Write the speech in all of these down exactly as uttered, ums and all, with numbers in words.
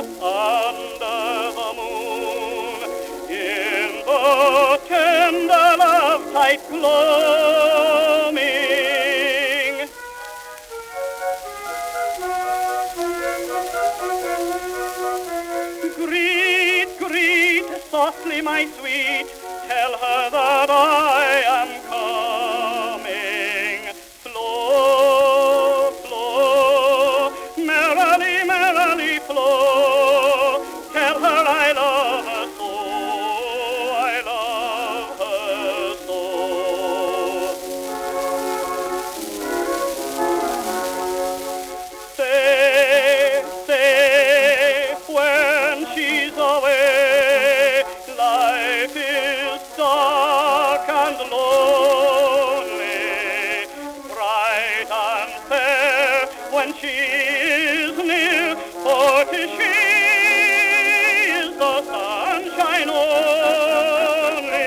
under the moon, in the tender love-tight gloaming. Greet, greet, softly, my sweet, tell her that I am coming. Flow, flow, merrily, merrily flow, tell her I love her so, I love her so. Say, say, when she's away, life is dark and lonely, bright and fair when she is near, for 'tis she is the sunshine only.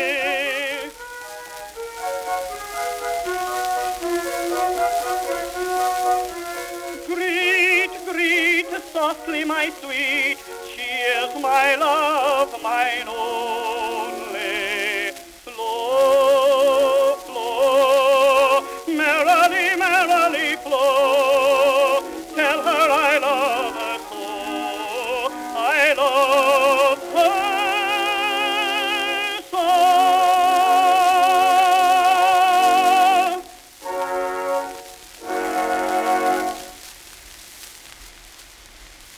Greet, greet, softly, my sweet, she is my love, mine own.